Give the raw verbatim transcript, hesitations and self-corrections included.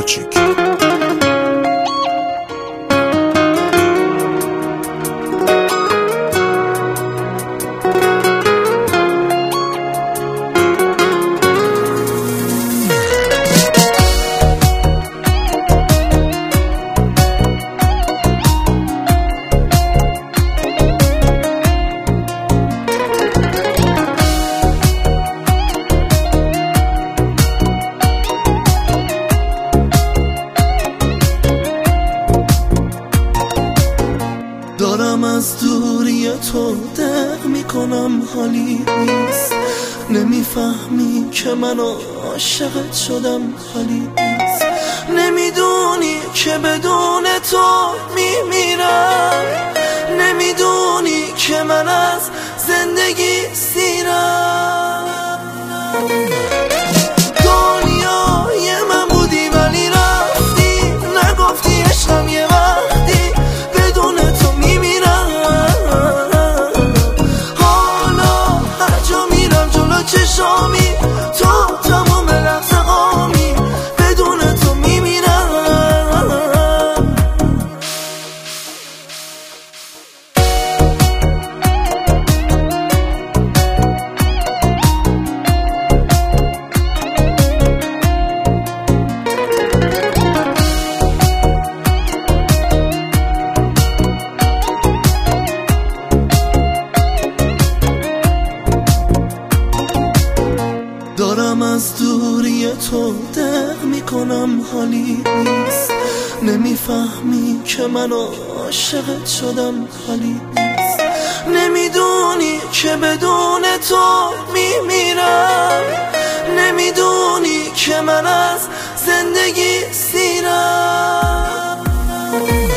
ماجیک. دارم از دوری تو دق میکنم حالی نیست، نمیفهمی که من عاشقت شدم حالی نیست، نمیدونی که بدون تو میمیرم، نمیدونی که من از زندگی سیرم. دنیای من بودی ولی رفتی، نگفتی عشقم یه وقتی بدون تو میمیرم. حالا هر جا میرم جلو چشامی تو تمام لحظه قامی، بدون تو میمیرم. دارم از دوری تو دق میکنم حالی نیست، نمیفهمی که من عاشقت شدم حالی نیست، نمیدونی که بدون تو میمیرم، نمیدونی که من از زندگی سیرم.